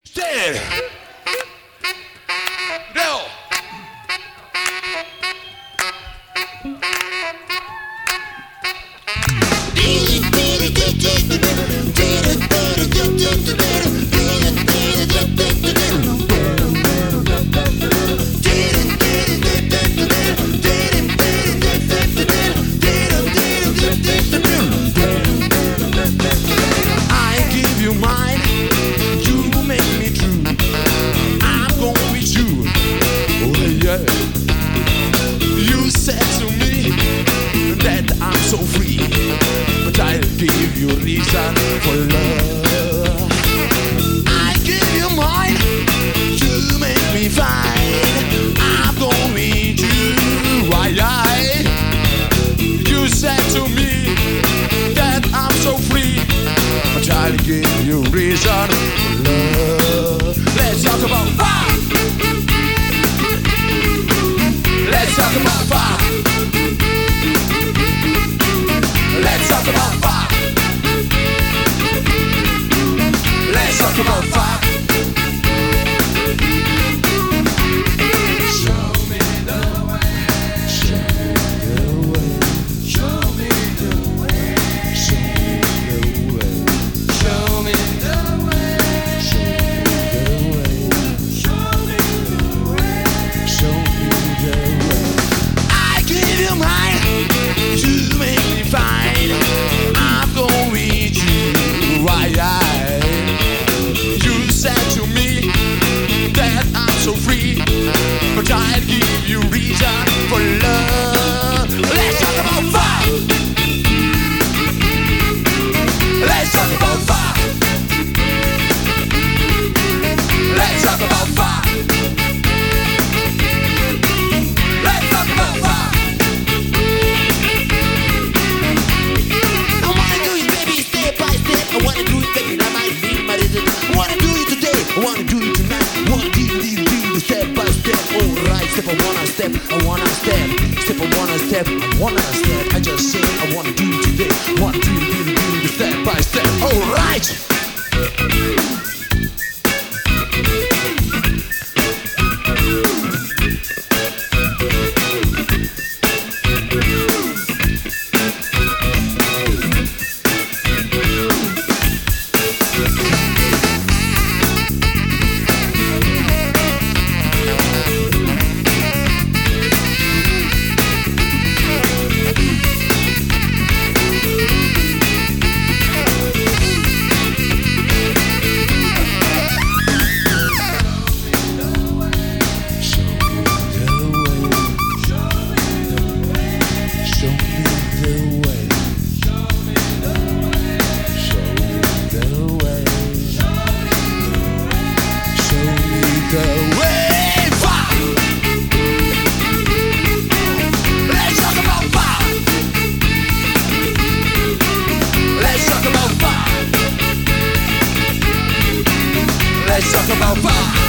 Dead. No. I give you mine, you make me true. I'm going with you. Oh yeah. You said to me that I'm so free, but I'll give you reason for love. I give you mine, you make me fine. I'm going with you. Why you said to me that I'm so free, but I'll give you reason for love. Let's talk about fire. Let's talk about fire. Let's talk about fire. Let's talk about fire. Show me the way. Show me the way. Show me the way. Show me the way. Show me the way. Show me the way. I give you mine, you make me fine. I'm going with you. Why you said to me that I'm so free, but I'll give you reason for love. Let's talk about fire. Let's talk about fire. Let's talk about fire. Let's talk about fire. I wanna do it, baby, step by step. I wanna do it, baby, that might be my reason. I wanna do it today, I wanna do it tonight. I wanna do it step by step. Alright, step, I wanna step, I wanna step. Step, I wanna step, I wanna step. I just said I wanna do it today. I wanna do it step by step. Alright. Let's talk about fire.